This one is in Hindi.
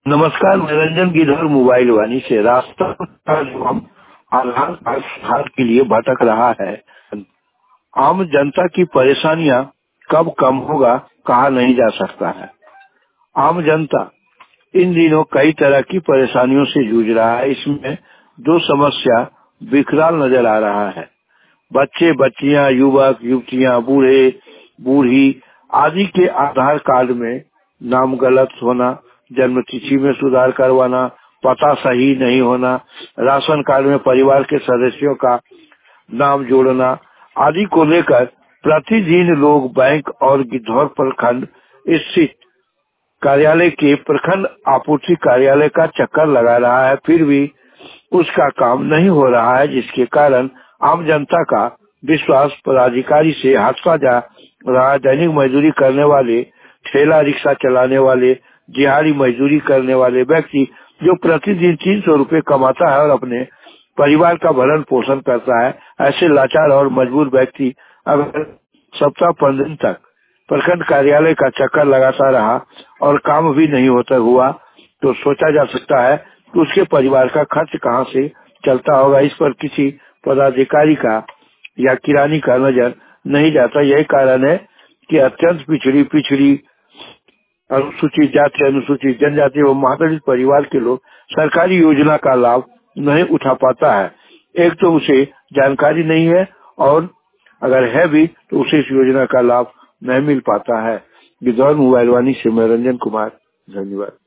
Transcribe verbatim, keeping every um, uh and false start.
नमस्कार, निरंजन गिरधर मोबाइल वाणी से रास्ता एवं आधार कार्ड सुधार के लिए भटक रहा है। आम जनता की परेशानियां कब कम होगा कहा नहीं जा सकता है। आम जनता इन दिनों कई तरह की परेशानियों से जूझ रहा है। इसमें दो समस्या विकराल नजर आ रहा है। बच्चे बच्चियां, युवक युवतियां, बूढ़े बूढ़ी आदि के आधार कार्ड में नाम गलत होना, जन्म तिथि में सुधार करवाना, पता सही नहीं होना, राशन कार्ड में परिवार के सदस्यों का नाम जोड़ना आदि को लेकर प्रतिदिन लोग बैंक और गिद्धौर प्रखंड स्थित कार्यालय के प्रखंड आपूर्ति कार्यालय का चक्कर लगा रहा है, फिर भी उसका काम नहीं हो रहा है, जिसके कारण आम जनता का विश्वास पदाधिकारी से हटता जा रहा है। दैनिक मजदूरी करने वाले, ठेला रिक्शा चलाने वाले, दिहाड़ी मजदूरी करने वाले व्यक्ति जो प्रतिदिन तीन सौ रूपये कमाता है और अपने परिवार का भरण पोषण करता है, ऐसे लाचार और मजबूर व्यक्ति अगर सप्ताह पंद्रह दिन तक प्रखंड कार्यालय का चक्कर लगाता रहा और काम भी नहीं होता हुआ तो सोचा जा सकता है कि उसके परिवार का खर्च कहां से चलता होगा। इस पर किसी पदाधिकारी का या किरानी का नजर नहीं जाता। यही कारण है कि अत्यंत पिछड़ी पिछड़ी अनुसूचित जाति, अनुसूचित जनजाति एवं मातृत्व परिवार के लोग सरकारी योजना का लाभ नहीं उठा पाता है। एक तो उसे जानकारी नहीं है और अगर है भी तो उसे इस योजना का लाभ नहीं मिल पाता है। गिद्धौर मोबाइल वाणी से मैं रंजन कुमार, धन्यवाद।